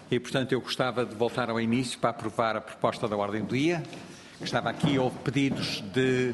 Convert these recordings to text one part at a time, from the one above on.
E, portanto, eu gostava de voltar ao início para aprovar a proposta da ordem do dia, que estava aqui. Houve pedidos de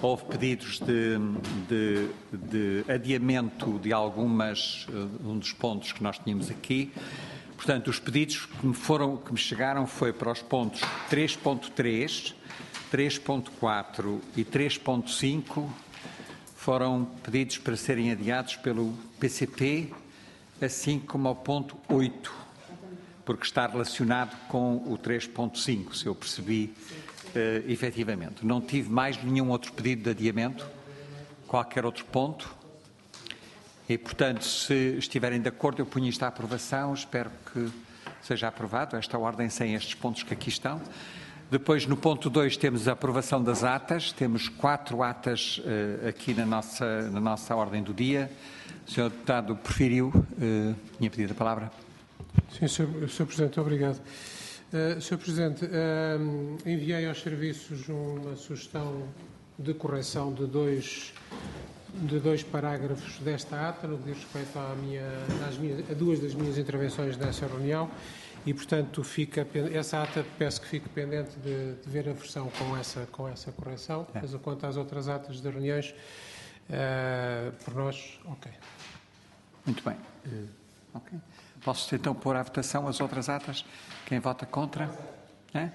adiamento de um dos pontos que nós tínhamos aqui. Portanto, os pedidos que me chegaram foi para os pontos 3.3, 3.4 e 3.5, foram pedidos para serem adiados pelo PCP, assim como ao ponto 8, porque está relacionado com o 3.5, se eu percebi efetivamente. Não tive mais nenhum outro pedido de adiamento, qualquer outro ponto, e, portanto, se estiverem de acordo, eu ponho isto à aprovação. Espero que seja aprovado esta ordem sem estes pontos que aqui estão. Depois, no ponto 2, temos a aprovação das atas. Temos 4 atas aqui na nossa ordem do dia. O Sr. Deputado preferiu, tinha pedido a palavra. Sim, Sr. Presidente, obrigado. Sr. Presidente, enviei aos serviços uma sugestão de correção de dois parágrafos desta ata, no que diz respeito a duas das minhas intervenções nessa reunião, e, portanto, essa ata peço que fique pendente de ver a versão com essa correção. Mas, quanto às outras atas de reuniões, por nós, ok. Muito bem. Ok. Posso então pôr à votação as outras atas? Quem vota contra? É?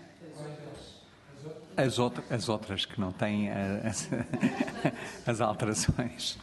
As outras que não têm as alterações.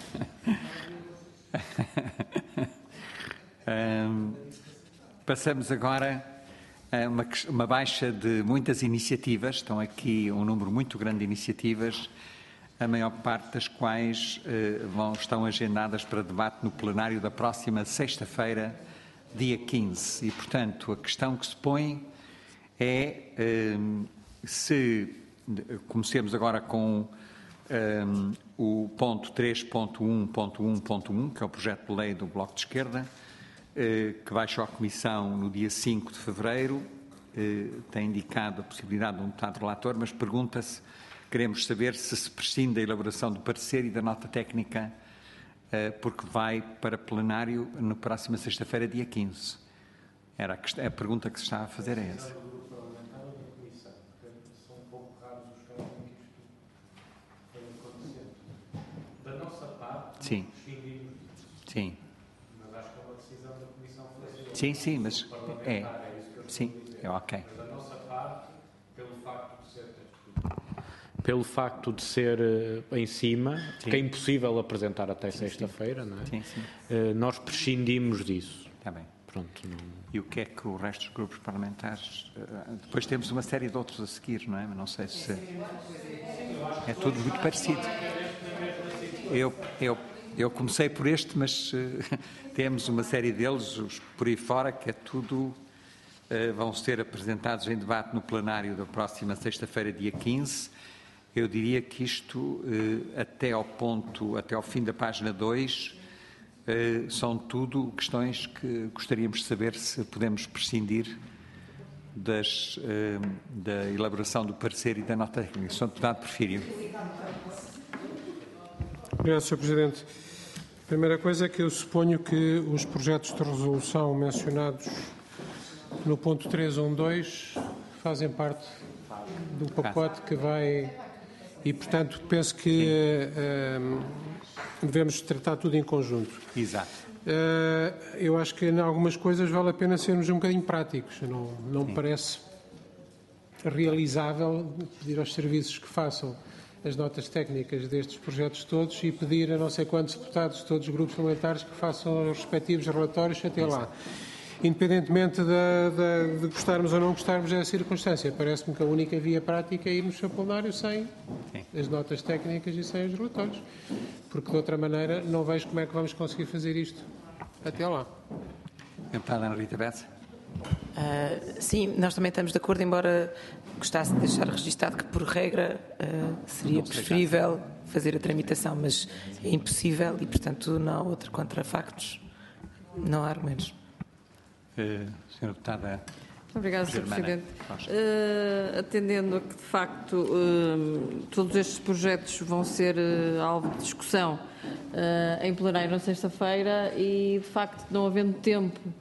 Passamos agora a uma baixa de muitas iniciativas. Estão aqui um número muito grande de iniciativas, a maior parte das quais estão agendadas para debate no plenário da próxima sexta-feira, dia 15. E, portanto, a questão que se põe é se comecemos agora com o ponto 3.1.1.1, que é o projeto de lei do Bloco de Esquerda, que baixou à Comissão no dia 5 de fevereiro, tem indicado a possibilidade de um deputado relator, mas pergunta-se, queremos saber se prescinde da elaboração do parecer e da nota técnica, porque vai para plenário na próxima sexta-feira, dia 15. Era a pergunta que se estava a fazer, é essa. São um pouco raros os casos em que isto foi acontecendo. Da nossa parte, sim. Sim. Mas acho que é uma decisão da Comissão Federal. Sim, mas isso que eu sim, é ok. Mas da nossa parte, pelo facto de ser em cima, sim, que é impossível apresentar até sexta-feira, não é? Sim, sim. Nós prescindimos disso. Está bem. Pronto, não... E o que é que o resto dos grupos parlamentares... depois temos uma série de outros a seguir, não é? Mas não sei se... É tudo muito parecido. Eu comecei por este, mas temos uma série deles, os por aí fora, que é tudo... vão ser apresentados em debate no plenário da próxima sexta-feira, dia 15. Eu diria que isto, até ao fim da página 2, são tudo questões que gostaríamos de saber se podemos prescindir da elaboração do parecer e da nota técnica. Sr. Deputado Porfírio. Obrigado, Sr. Presidente. A primeira coisa é que eu suponho que os projetos de resolução mencionados no ponto 312 fazem parte do pacote que vai... E, portanto, penso que devemos tratar tudo em conjunto. Exato. Eu acho que em algumas coisas vale a pena sermos um bocadinho práticos. Não me parece realizável pedir aos serviços que façam as notas técnicas destes projetos todos e pedir a não sei quantos deputados de todos os grupos parlamentares que façam os respectivos relatórios até Exato. lá. Independentemente de gostarmos ou não gostarmos dessa circunstância, parece-me que a única via prática é irmos ao plenário sem as notas técnicas e sem os relatórios, porque de outra maneira não vejo como é que vamos conseguir fazer isto até lá. Deputada Ana Rita Bessa. Sim, nós também estamos de acordo, embora gostasse de deixar registado que, por regra, seria preferível fazer a tramitação, mas é impossível e, portanto, não há outro contra factos, não há argumentos. Senhora Deputada. Obrigada, Sr. Presidente. Atendendo a que, de facto, todos estes projetos vão ser alvo de discussão em plenário na sexta-feira e, de facto, não havendo tempo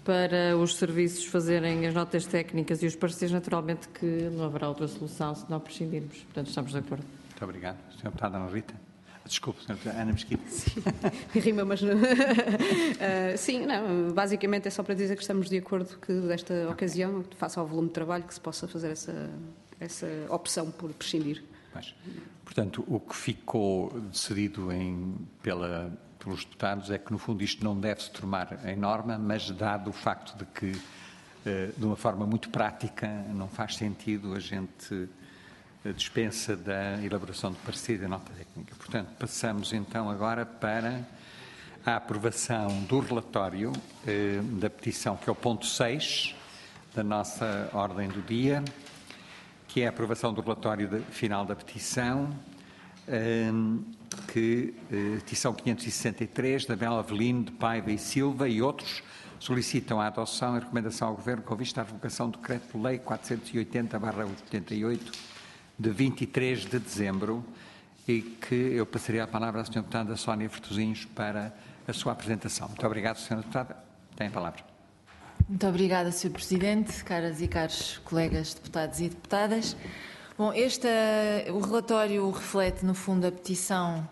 para os serviços fazerem as notas técnicas e os pareceres, naturalmente que não haverá outra solução se não prescindirmos. Portanto, estamos de acordo. Muito obrigado. Sra. Deputada Ana Rita. Desculpe, Sra. Deputada Ana Mesquita. Sim, rima, mas sim, não, basicamente é só para dizer que estamos de acordo que desta ocasião, face ao volume de trabalho, que se possa fazer essa opção por prescindir. Mas, portanto, o que ficou decidido pelos deputados é que, no fundo, isto não deve se tornar em norma, mas dado o facto de que, de uma forma muito prática, não faz sentido a gente dispensa da elaboração de parecer e da nota técnica. Portanto, passamos então agora para a aprovação do relatório da petição, que é o ponto 6 da nossa ordem do dia, que é a aprovação do relatório final da petição, petição 563, da Bela Avelino de Paiva e Silva e outros, solicitam a adoção e recomendação ao Governo com vista à revogação do Decreto-Lei 480/88, de 23 de dezembro, e que eu passaria a palavra à Sra. Deputada Sónia Vertosinhos para a sua apresentação. Muito obrigado, Sra. Deputada. Tem a palavra. Muito obrigada, Sr. Presidente, caras e caros colegas deputados e deputadas. Bom, o relatório reflete, no fundo, a petição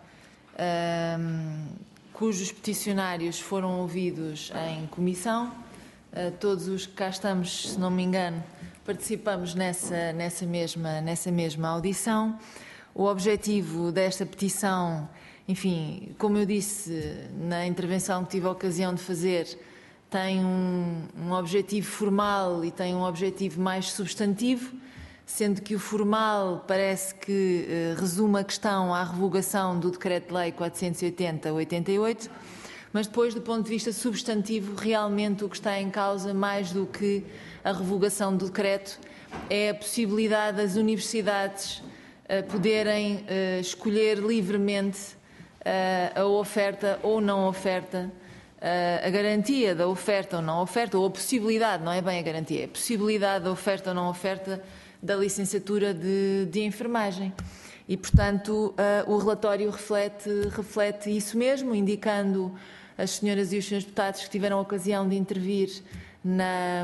cujos peticionários foram ouvidos em comissão. Todos os que cá estamos, se não me engano, participamos nessa mesma audição. O objetivo desta petição, enfim, como eu disse na intervenção que tive a ocasião de fazer, tem um objetivo formal e tem um objetivo mais substantivo, sendo que o formal parece que resume a questão à revogação do Decreto-Lei 480/88, mas depois, do ponto de vista substantivo, realmente o que está em causa, mais do que a revogação do decreto, é a possibilidade das universidades poderem escolher livremente a oferta ou não oferta, a garantia da oferta ou não oferta, ou a possibilidade, não é bem a garantia, é a possibilidade da oferta ou não oferta da licenciatura de enfermagem. E, portanto, o relatório reflete isso mesmo, indicando as senhoras e os senhores deputados que tiveram a ocasião de intervir na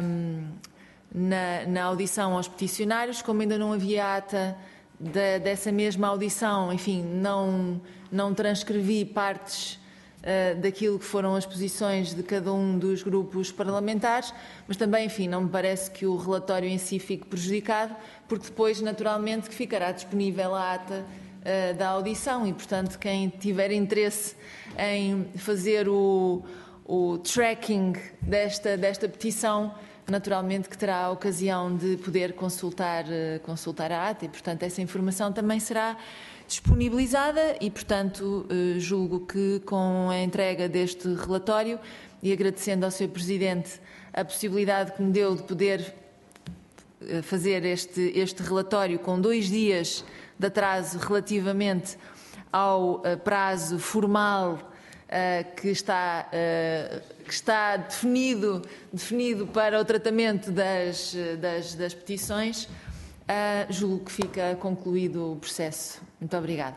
audição aos peticionários. Como ainda não havia ata dessa mesma audição, enfim, não transcrevi partes daquilo que foram as posições de cada um dos grupos parlamentares, mas também, enfim, não me parece que o relatório em si fique prejudicado, porque depois, naturalmente, que ficará disponível a ata da audição e, portanto, quem tiver interesse em fazer o tracking desta petição, naturalmente que terá a ocasião de poder consultar a ata e, portanto, essa informação também será disponibilizada e, portanto, julgo que com a entrega deste relatório e agradecendo ao Sr. Presidente a possibilidade que me deu de poder fazer este relatório com 2 dias de atraso relativamente ao prazo formal que está definido para o tratamento das petições, julgo que fica concluído o processo. Muito obrigada.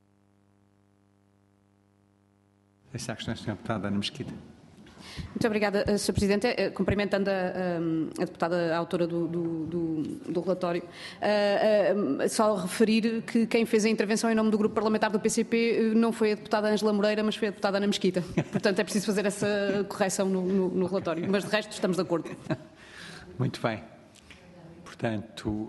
Essa é a questão, Sra. Deputada Ana Mesquita. Muito obrigada, Sr. Presidente. Cumprimentando a deputada autora do relatório, só referir que quem fez a intervenção em nome do grupo parlamentar do PCP não foi a deputada Ângela Moreira, mas foi a deputada Ana Mesquita. Portanto, é preciso fazer essa correção no relatório. Mas, de resto, estamos de acordo. Muito bem. Portanto,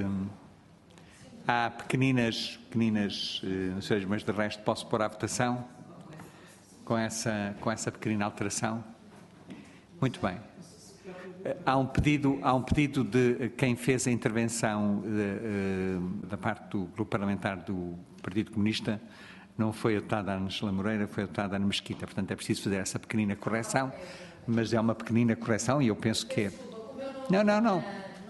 há pequeninas, mas de resto posso pôr à votação com essa pequenina alteração. Muito bem. Há um pedido de quem fez a intervenção da parte do grupo parlamentar do Partido Comunista. Não foi a deputada Ângela Moreira, foi a deputada Ana Mesquita. Portanto, é preciso fazer essa pequenina correção, mas é uma pequenina correção e eu penso que é... Não.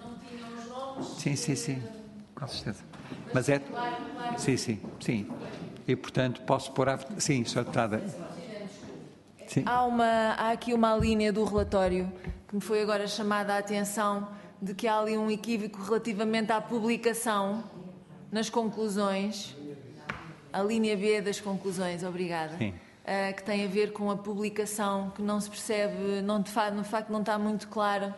Sim, com certeza. Mas é... Sim. E, portanto, posso pôr à... Sim, Sra. Deputada. Sim. Há aqui uma linha do relatório que me foi agora chamada a atenção de que há ali um equívoco relativamente à publicação nas conclusões, a linha B das conclusões, obrigada. Sim. que tem a ver com a publicação, que não se percebe, no facto não está muito claro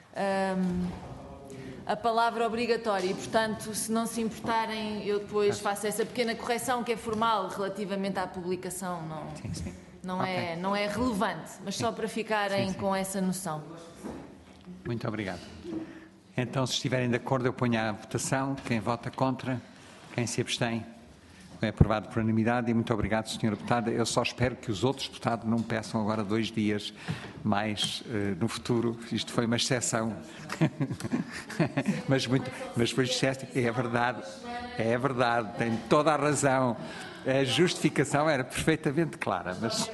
a palavra obrigatória e, portanto, se não se importarem, eu depois faço essa pequena correção que é formal relativamente à publicação, não é relevante, mas só para ficarem com essa noção. Muito obrigado. Então, se estiverem de acordo, eu ponho à votação. Quem vota contra? Quem se abstém? É aprovado por unanimidade e muito obrigado, Sra. Deputada. Eu só espero que os outros deputados não peçam agora 2 dias mais no futuro. Isto foi uma exceção. mas depois disseste, é verdade, tem toda a razão. A justificação era perfeitamente clara, mas...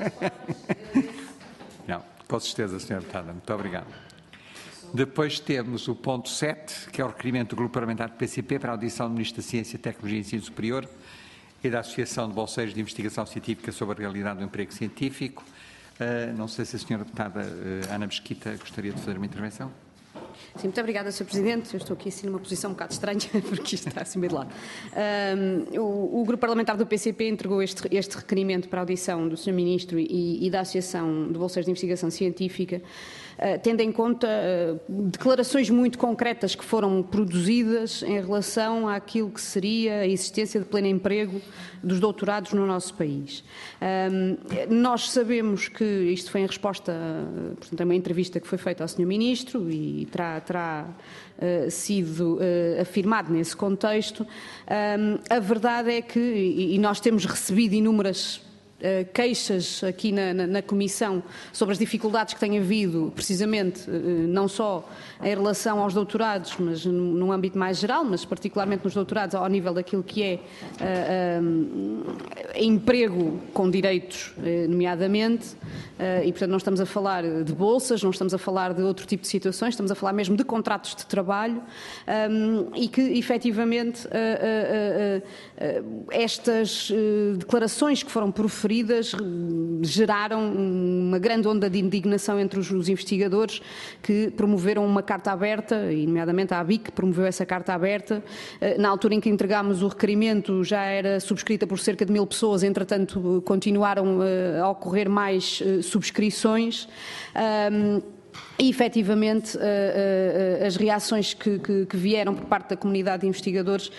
Não, com certeza, Sra. Deputada. Muito obrigado. Depois temos o ponto 7, que é o requerimento do Grupo Parlamentar do PCP para a audição do Ministro da Ciência, Tecnologia e Ensino Superior e da Associação de Bolseiros de Investigação Científica sobre a realidade do emprego científico. Não sei se a Sra. Deputada Ana Mesquita gostaria de fazer uma intervenção. Sim, muito obrigada, Sr. Presidente. Eu estou aqui assim numa posição um bocado estranha, porque isto está assim meio de lado. O Grupo Parlamentar do PCP entregou este requerimento para a audição do Sr. Ministro e da Associação de Bolseiros de Investigação Científica, tendo em conta declarações muito concretas que foram produzidas em relação àquilo que seria a existência de pleno emprego dos doutorados no nosso país. Nós sabemos que isto foi em resposta, portanto, a uma entrevista que foi feita ao Sr. Ministro e terá sido afirmado nesse contexto. A verdade é que, e nós temos recebido inúmeras queixas aqui na Comissão sobre as dificuldades que tem havido, precisamente, não só em relação aos doutorados, mas num âmbito mais geral, mas particularmente nos doutorados, ao nível daquilo que é emprego com direitos, nomeadamente, e portanto não estamos a falar de bolsas, não estamos a falar de outro tipo de situações, estamos a falar mesmo de contratos de trabalho, e que efetivamente estas declarações que foram proferidas geraram uma grande onda de indignação entre os investigadores que promoveram uma carta aberta, e nomeadamente a ABIC promoveu essa carta aberta. Na altura em que entregámos o requerimento já era subscrita por cerca de 1000 pessoas, entretanto continuaram a ocorrer mais subscrições. E, efetivamente, as reações que vieram por parte da comunidade de investigadores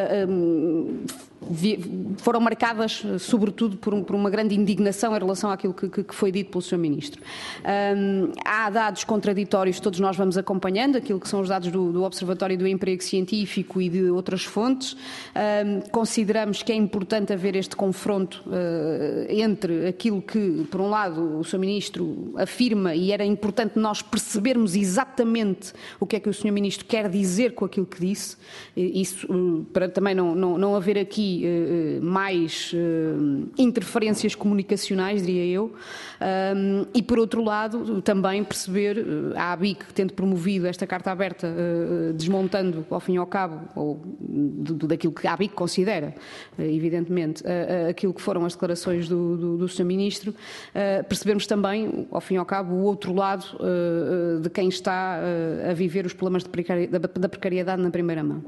foram marcadas, sobretudo, por uma grande indignação em relação àquilo que foi dito pelo Sr. Ministro. Há dados contraditórios, todos nós vamos acompanhando, aquilo que são os dados do Observatório do Emprego Científico e de outras fontes. Consideramos que é importante haver este confronto entre aquilo que, por um lado, o Sr. Ministro afirma, e era importante nós percebermos exatamente o que é que o Sr. Ministro quer dizer com aquilo que disse, isso para também não haver aqui mais interferências comunicacionais, diria eu, e por outro lado também perceber a ABIC, tendo promovido esta carta aberta, desmontando ao fim e ao cabo, ou daquilo que a ABIC considera, evidentemente, aquilo que foram as declarações do Sr. Ministro, percebermos também, ao fim e ao cabo, o outro lado de quem está a viver os problemas da precariedade na primeira mão.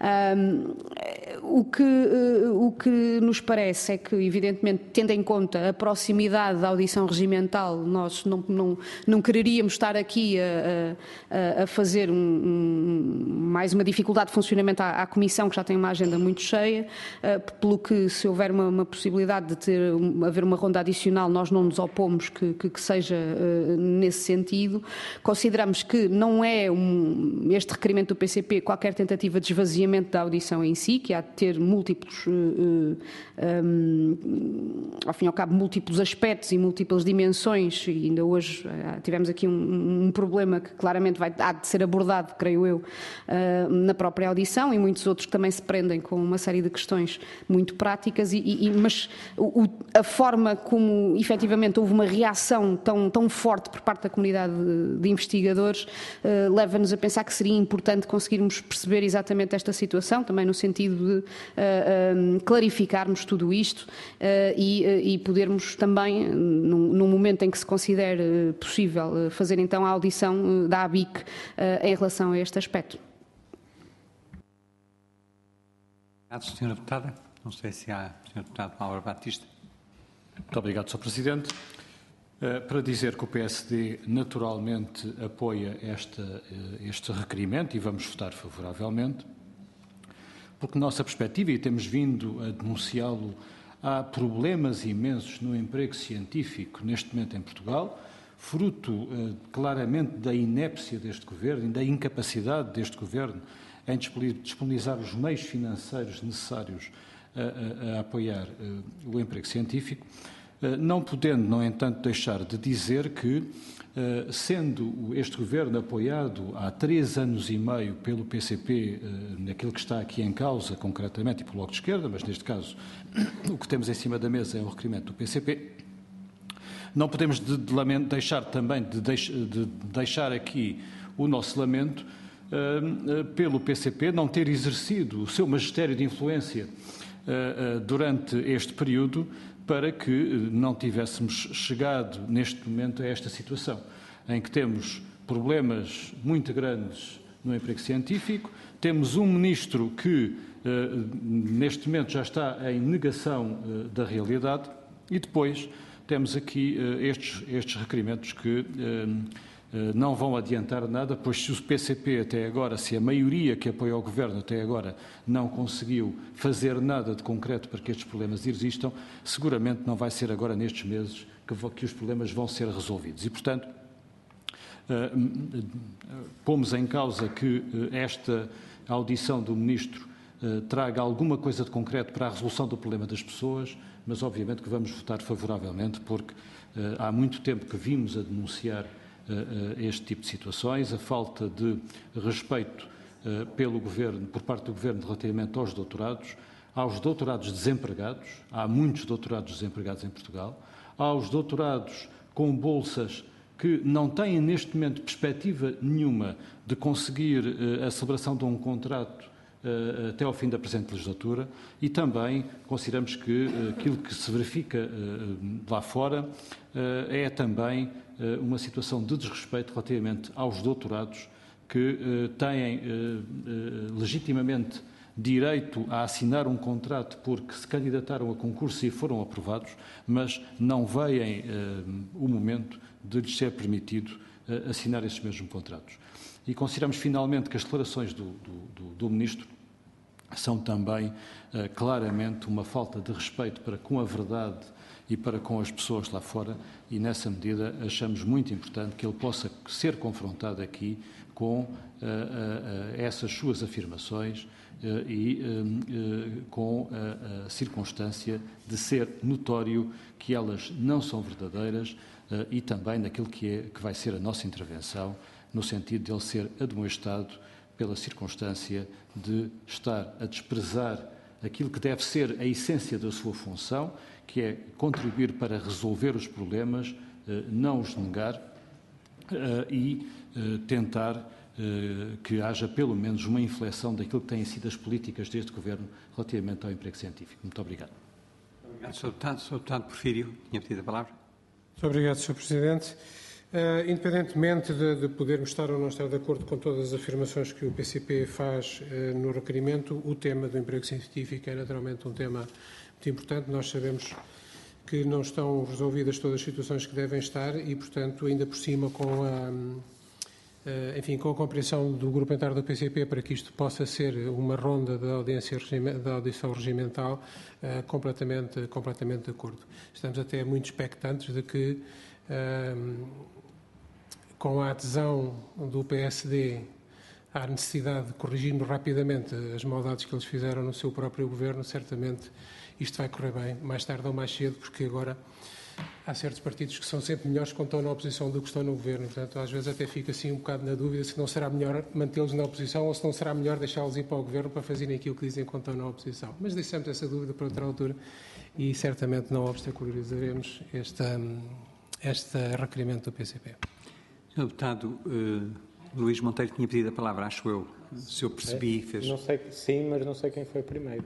O que nos parece é que, evidentemente, tendo em conta a proximidade da audição regimental, nós não quereríamos estar aqui a fazer mais uma dificuldade de funcionamento à Comissão, que já tem uma agenda muito cheia, pelo que, se houver uma possibilidade de haver uma ronda adicional, nós não nos opomos que seja nesse sentido. Consideramos que não é este requerimento do PCP qualquer tentativa de esvaziamento da audição em si, que há de ter múltiplos, ao fim e ao cabo, múltiplos aspectos e múltiplas dimensões, e ainda hoje tivemos aqui um problema que claramente há de ser abordado, creio eu, na própria audição, e muitos outros que também se prendem com uma série de questões muito práticas, mas a forma como efetivamente houve uma reação tão forte por parte da comunidade de investigadores leva-nos a pensar que seria importante conseguirmos perceber exatamente esta situação, também no sentido de clarificarmos tudo isto e podermos também, num momento em que se considere possível, fazer então a audição da ABIC em relação a este aspecto. Obrigado, Sra. Deputada. Não sei se há a Sra. Deputada Laura Batista. Muito obrigado, Sr. Presidente. Para dizer que o PSD naturalmente apoia este requerimento e vamos votar favoravelmente, porque, na nossa perspectiva, e temos vindo a denunciá-lo, há problemas imensos no emprego científico neste momento em Portugal, fruto claramente da inépcia deste Governo e da incapacidade deste Governo em disponibilizar os meios financeiros necessários a apoiar o emprego científico, não podendo, no entanto, deixar de dizer que, sendo este Governo apoiado há 3 anos e meio pelo PCP, naquilo que está aqui em causa, concretamente, e pelo Bloco de Esquerda, mas neste caso o que temos em cima da mesa é um requerimento do PCP, não podemos deixar também de deixar aqui o nosso lamento pelo PCP não ter exercido o seu magistério de influência durante este período para que não tivéssemos chegado neste momento a esta situação, em que temos problemas muito grandes no emprego científico, temos um ministro que neste momento já está em negação da realidade e depois temos aqui estes requerimentos que não vão adiantar nada, pois se o PCP até agora, se a maioria que apoia o Governo até agora não conseguiu fazer nada de concreto para que estes problemas existam, seguramente não vai ser agora nestes meses que os problemas vão ser resolvidos. E, portanto, pomos em causa que esta audição do Ministro traga alguma coisa de concreto para a resolução do problema das pessoas, mas obviamente que vamos votar favoravelmente, porque há muito tempo que vimos a denunciar este tipo de situações, a falta de respeito pelo Governo, por parte do Governo relativamente aos doutorados desempregados, há muitos doutorados desempregados em Portugal, aos doutorados com bolsas que não têm neste momento perspectiva nenhuma de conseguir a celebração de um contrato até ao fim da presente legislatura e também consideramos que aquilo que se verifica lá fora é também uma situação de desrespeito relativamente aos doutorados que têm legitimamente direito a assinar um contrato porque se candidataram a concurso e foram aprovados, mas não veem o momento de lhes ser permitido assinar esses mesmos contratos. E consideramos finalmente que as declarações do Ministro são também claramente uma falta de respeito para com a verdade e para com as pessoas lá fora e, nessa medida, achamos muito importante que ele possa ser confrontado aqui com essas suas afirmações e com a circunstância de ser notório que elas não são verdadeiras e também naquilo que vai ser a nossa intervenção, no sentido de ele ser admoestado pela circunstância de estar a desprezar aquilo que deve ser a essência da sua função, que é contribuir para resolver os problemas, não os negar e tentar que haja pelo menos uma inflexão daquilo que têm sido as políticas deste Governo relativamente ao emprego científico. Muito obrigado. Obrigado, Sr. Deputado. Sr. Deputado Porfírio, tinha pedido a palavra. Muito obrigado, Sr. Presidente. Independentemente de podermos estar ou não estar de acordo com todas as afirmações que o PCP faz no requerimento, o tema do emprego científico é naturalmente um tema muito importante. Nós sabemos que não estão resolvidas todas as situações que devem estar e, portanto, ainda por cima com a compreensão do Grupo Parlamentar do PCP para que isto possa ser uma ronda da audição regimental, completamente de acordo. Estamos até muito expectantes de que com a adesão do PSD à necessidade de corrigirmos rapidamente as maldades que eles fizeram no seu próprio governo, certamente isto vai correr bem, mais tarde ou mais cedo, porque agora há certos partidos que são sempre melhores quando estão na oposição do que estão no governo. Portanto, às vezes até fica assim um bocado na dúvida se não será melhor mantê-los na oposição ou se não será melhor deixá-los ir para o governo para fazerem aquilo que dizem quando estão na oposição. Mas deixamos essa dúvida para outra altura e certamente não obstaculizaremos este requerimento do PCP. Sr. Deputado Luís Monteiro tinha pedido a palavra, acho eu. Se eu percebi, fez... Não sei, sim, mas não sei quem foi primeiro.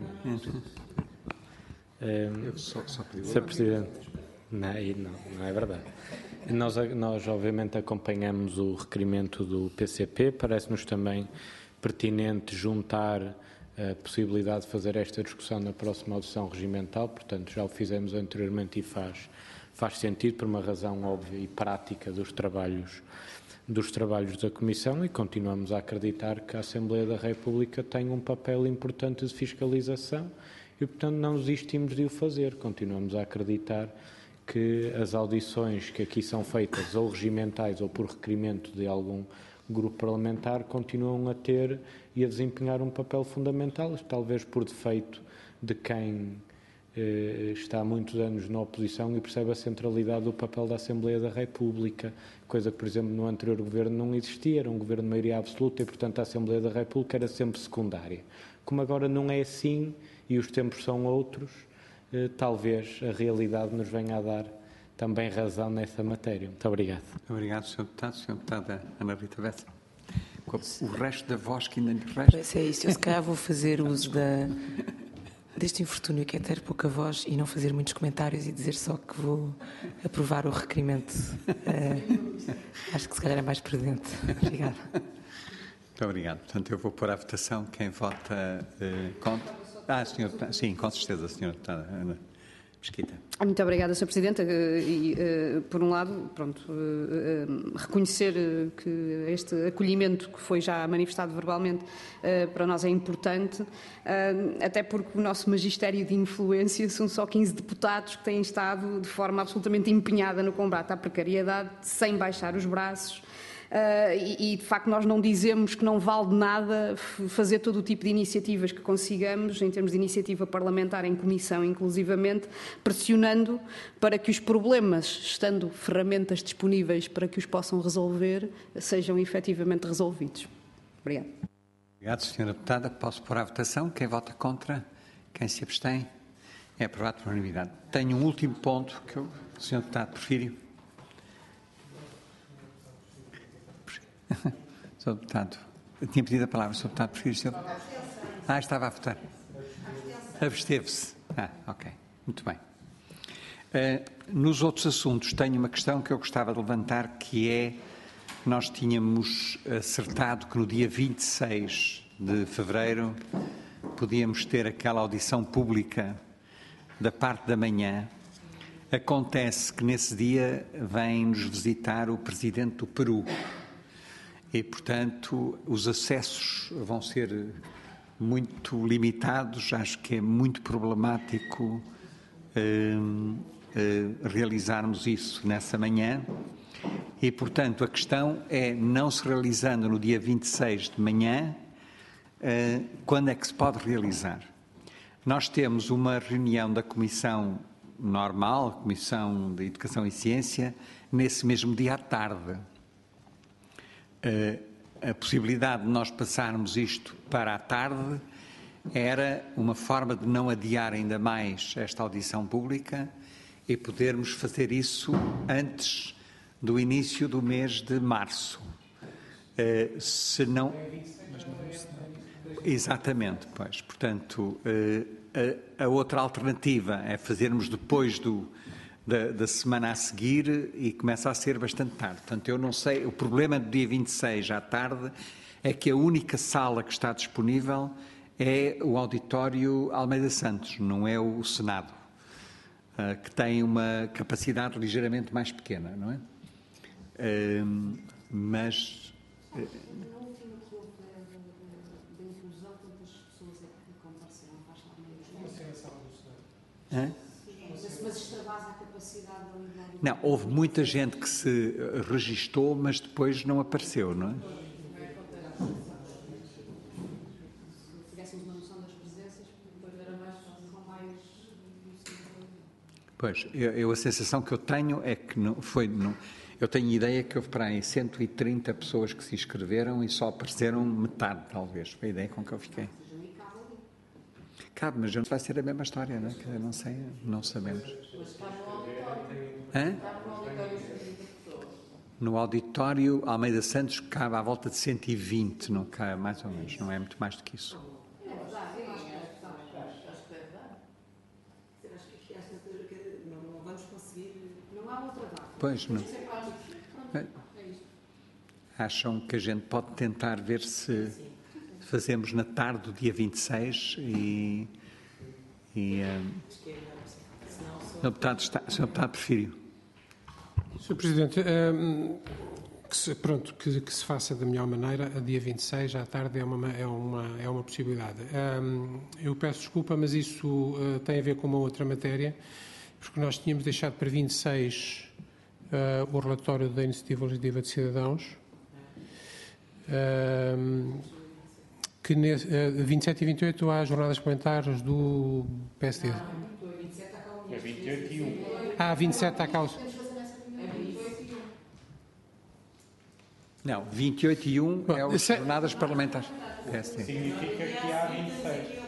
Eu só pedi. Sr. Presidente, não é verdade. Nós obviamente acompanhamos o requerimento do PCP, parece-nos também pertinente juntar a possibilidade de fazer esta discussão na próxima audição regimental, portanto já o fizemos anteriormente e faz sentido por uma razão óbvia e prática dos trabalhos da Comissão, e continuamos a acreditar que a Assembleia da República tem um papel importante de fiscalização e, portanto, não desistimos de o fazer. Continuamos a acreditar que as audições que aqui são feitas, ou regimentais ou por requerimento de algum grupo parlamentar, continuam a ter e a desempenhar um papel fundamental, talvez por defeito de quem está há muitos anos na oposição e percebe a centralidade do papel da Assembleia da República, coisa que, por exemplo, no anterior governo não existia, era um governo de maioria absoluta e, portanto, a Assembleia da República era sempre secundária. Como agora não é assim e os tempos são outros, talvez a realidade nos venha a dar também razão nessa matéria. Muito obrigado. Obrigado, Sr. Deputado. Sr. Deputada Ana Rita Bessa. Com o resto da voz que ainda lhe resta. Pois é isso. Eu se calhar vou fazer uso deste infortúnio que é ter pouca voz e não fazer muitos comentários e dizer só que vou aprovar o requerimento. Acho que se calhar é mais prudente. Obrigada. Muito obrigado. Portanto, eu vou pôr à votação quem vota contra. Senhor, sim, com certeza, Sra. Deputada Ana Mesquita. Muito obrigada, Sr. Presidente. Por um lado, reconhecer que este acolhimento que foi já manifestado verbalmente para nós é importante, até porque o nosso magistério de influência são só 15 deputados que têm estado de forma absolutamente empenhada no combate à precariedade, sem baixar os braços. E de facto nós não dizemos que não vale de nada fazer todo o tipo de iniciativas que consigamos, em termos de iniciativa parlamentar em comissão inclusivamente, pressionando para que os problemas, estando ferramentas disponíveis para que os possam resolver, sejam efetivamente resolvidos. Obrigada. Obrigado, Sra. Deputada. Posso pôr à votação. Quem vota contra? Quem se abstém? É aprovado por unanimidade. Tenho um último ponto que o Sr. Deputado prefere. Sr. Deputado, eu tinha pedido a palavra, Sr. Deputado, prefiro... estava a votar. Absteve-se. Ok. Muito bem. Nos outros assuntos, tenho uma questão que eu gostava de levantar, que é, nós tínhamos acertado que no dia 26 de fevereiro podíamos ter aquela audição pública da parte da manhã. Acontece que nesse dia vem-nos visitar o Presidente do Peru. E, portanto, os acessos vão ser muito limitados. Acho que é muito problemático realizarmos isso nessa manhã. E, portanto, a questão é, não se realizando no dia 26 de manhã, quando é que se pode realizar? Nós temos uma reunião da Comissão Normal, Comissão de Educação e Ciência, nesse mesmo dia à tarde. A possibilidade de nós passarmos isto para a tarde era uma forma de não adiar ainda mais esta audição pública e podermos fazer isso antes do início do mês de março. Se não... Exatamente, pois. Portanto, a outra alternativa é fazermos depois da semana a seguir e começa a ser bastante tarde. Portanto, eu não sei, o problema do dia 26 à tarde é que a única sala que está disponível é o auditório Almeida Santos, não é o Senado, que tem uma capacidade ligeiramente mais pequena, não é? Mas... Na última que houve da inclusão, quantas pessoas é que compareceram? Faz mas extravasa a capacidade da unidade? Não, houve muita gente que se registou, mas depois não apareceu, não é? Se tivéssemos uma noção das presenças, depois era mais com mais... Pois, a sensação que eu tenho é que não foi... Não, eu tenho a ideia que houve para aí 130 pessoas que se inscreveram e só apareceram metade, talvez. Foi a ideia com que eu fiquei. Cabe, mas não vai ser a mesma história, não é? Que eu não sei, não sabemos. No auditório Almeida Santos cabe à volta de 120, não cabe mais ou menos, não é muito mais do que isso. Não vamos conseguir, não há outra data. Pois não. Acham que a gente pode tentar ver se fazemos na tarde do dia 26 e Sr. Deputado preferiu. Sr. Presidente, que se faça da melhor maneira, a dia 26 à tarde é uma possibilidade. Eu peço desculpa, mas isso tem a ver com uma outra matéria, porque nós tínhamos deixado para 26 o relatório da Iniciativa Legislativa de Cidadãos, que 27 e 28 há jornadas parlamentares do PSD. É 28 e 1. 27 há causa. Não, 28 e 1 é as jornadas parlamentares. Significa que há 26.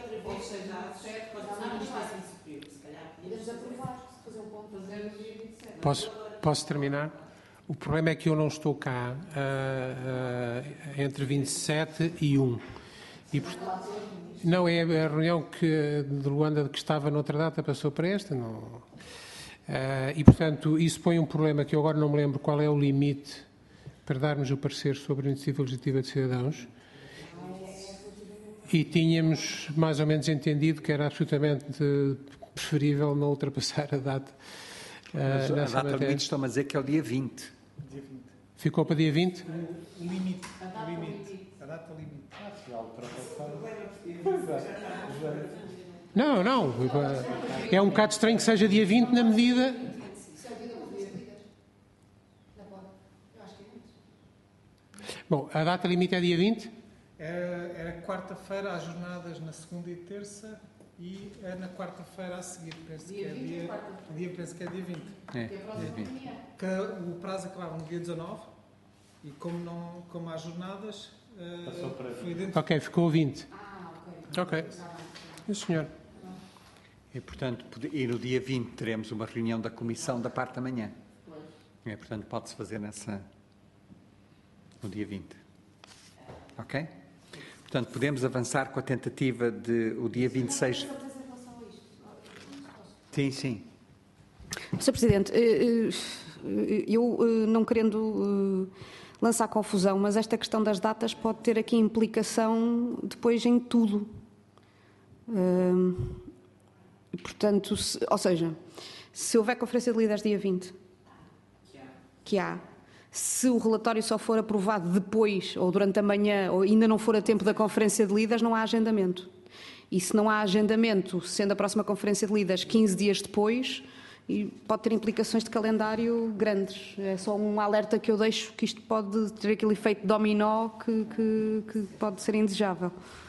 Posso terminar? O problema é que eu não estou cá entre 27 e 1. Não, é a reunião de Luanda que estava noutra data, passou para esta. Não. E, portanto, isso põe um problema que eu agora não me lembro qual é o limite para darmos o parecer sobre a Iniciativa Legislativa de Cidadãos. E tínhamos mais ou menos entendido que era absolutamente preferível não ultrapassar a data. Mas a data limite estão a dizer que é o dia 20. Ficou para dia 20? O limite. A data limite. Não. É um bocado estranho que seja dia 20 na medida... Bom, a data limite é dia 20? Era quarta-feira, há jornadas na segunda e terça e é na quarta-feira a seguir. Penso que é dia 20. É, dia 20. Que o prazo acabava no dia 19 e como há jornadas, foi dentro... Ok, ficou 20. Ok. Sim, senhor. E, portanto, no dia 20 teremos uma reunião da Comissão da parte da manhã. Portanto, pode-se fazer no dia 20. Ok? Portanto, podemos avançar com a tentativa de o dia 26. Sim. Sr. Presidente, eu não querendo lançar confusão, mas esta questão das datas pode ter aqui implicação depois em tudo. Portanto, ou seja, se houver conferência de líderes dia 20, que há, se o relatório só for aprovado depois ou durante a manhã ou ainda não for a tempo da conferência de líderes, não há agendamento. E se não há agendamento, sendo a próxima conferência de líderes 15 dias depois, pode ter implicações de calendário grandes. É só um alerta que eu deixo, que isto pode ter aquele efeito dominó que pode ser indesejável.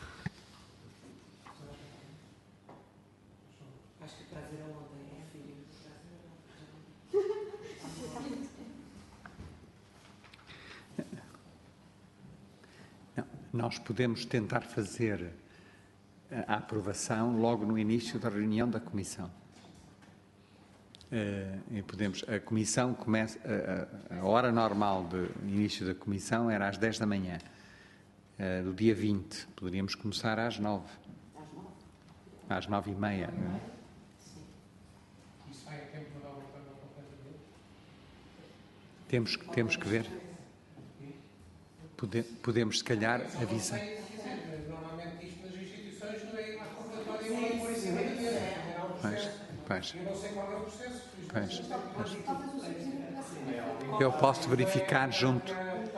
Nós podemos tentar fazer a aprovação logo no início da reunião da Comissão. A Comissão começa, a hora normal de início da Comissão era às 10 da manhã, do dia 20. Poderíamos começar às 9. Às 9h30. Temos que ver. Podemos, se calhar, avisar. Normalmente isto nas instituições não é uma convocatória e por em cima da mesa. Pois. Eu não sei qual é o processo. Pois. Eu posso verificar junto.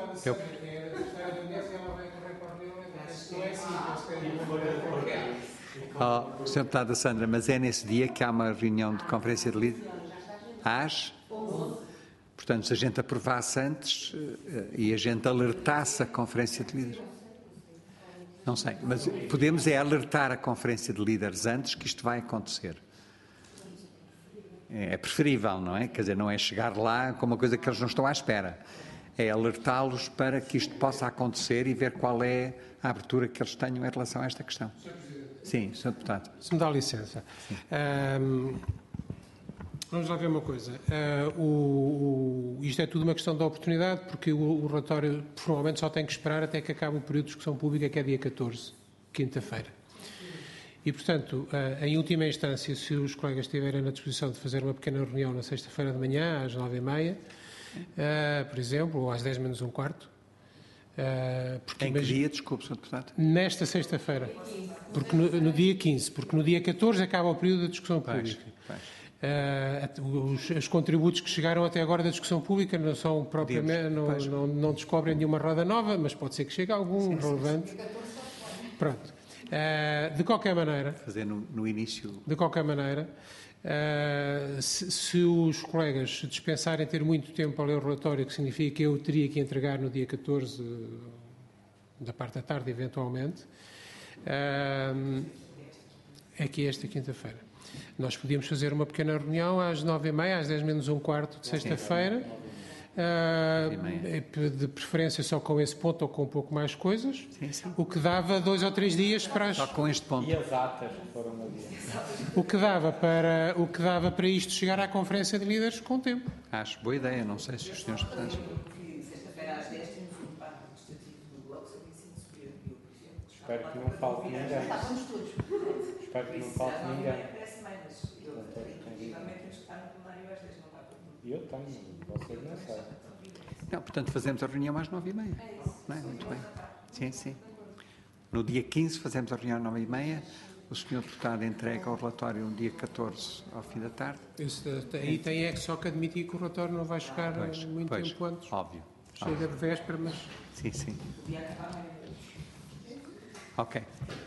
Sr. Deputada Sandra, mas é nesse dia que há uma reunião de conferência de líderes? Às? Portanto, se a gente aprovasse antes e a gente alertasse a Conferência de Líderes. Não sei, mas podemos alertar a Conferência de Líderes antes que isto vai acontecer. É preferível, não é? Quer dizer, não é chegar lá com uma coisa que eles não estão à espera. É alertá-los para que isto possa acontecer e ver qual é a abertura que eles tenham em relação a esta questão. Sim, Sr. Deputado. Se me dá licença. Vamos lá ver uma coisa. Isto é tudo uma questão de oportunidade, porque o relatório formalmente só tem que esperar até que acabe o período de discussão pública, que é dia 14, quinta-feira. E, portanto, em última instância, se os colegas estiverem na disposição de fazer uma pequena reunião na sexta-feira de manhã, às 9h30, por exemplo, ou às 10 menos um quarto, Em que dia, desculpe, Sr. Deputado? Nesta sexta-feira, porque no dia 15, porque no dia 14 acaba o período da discussão pública. Os contributos que chegaram até agora da discussão pública não são propriamente, não descobrem nenhuma roda nova, mas pode ser que chegue algum relevante. Pronto. De qualquer maneira... Fazer no início... De qualquer maneira, se os colegas dispensarem ter muito tempo a ler o relatório, que significa que eu teria que entregar no dia 14 da parte da tarde, eventualmente, é que esta quinta-feira. Nós podíamos fazer uma pequena reunião às 9h30, às 10 menos um quarto de sexta-feira, de preferência só com esse ponto ou com um pouco mais coisas, o que dava 2 ou 3 dias para... Só com este ponto. E as atas foram no dia. O que dava para isto chegar à Conferência de Líderes com tempo. Acho boa ideia, não sei se os senhores deputados... Sexta-feira às 10 temos um debate legislativo do Bloco sobre ensino superior e eu, por exemplo... Espero que não falte ninguém. Estávamos todos. Espero que não falte ninguém. Efetivamente temos que estar no plenário às 10, não está todo mundo. Eu tenho, vocês não sabem. Não, portanto, fazemos a reunião às 9h30. Não é? Muito bem. Sim, sim. No dia 15 fazemos a reunião às 9h30. O Sr. Deputado entrega o relatório no dia 14, ao fim da tarde. Aí tem só que admitir que o relatório não vai chegar muito tempo antes. Óbvio. Chega de véspera, mas... Sim, sim. Ok.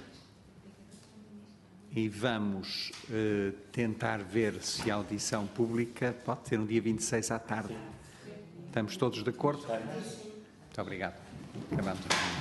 E vamos tentar ver se a audição pública pode ser no dia 26 à tarde. Estamos todos de acordo? Muito obrigado. Acabamos.